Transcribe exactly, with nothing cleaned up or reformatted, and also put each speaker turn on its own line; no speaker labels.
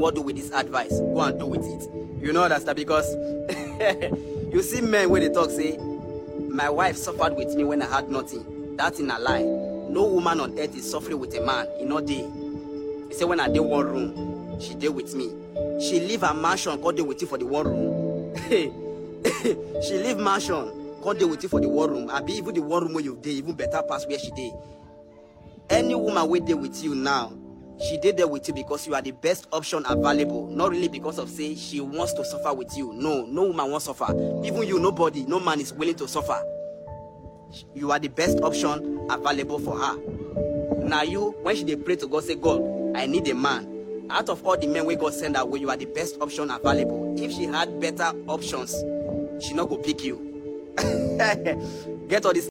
what do with this advice? Go and do with it. You know understand? Because you see men when they talk say, my wife suffered with me when I had nothing. That's in a lie. No woman on earth is suffering with a man in no day. He say when I did one room, she did with me. She leave her mansion, go dey with you for the one room. She leave mansion, go dey with you for the one room. I be even the one room where you dey, even better pass where she did. Any woman wait there with you now, she did there with you because you are the best option available. Not really because of say she wants to suffer with you. No, no woman wants to suffer. Even you, nobody, no man is willing to suffer. You are the best option available for her. Now you, when she dey pray to God, say, God, I need a man. Out of all the men we God send her way, you are the best option available. If she had better options, she not go pick you. Get all this.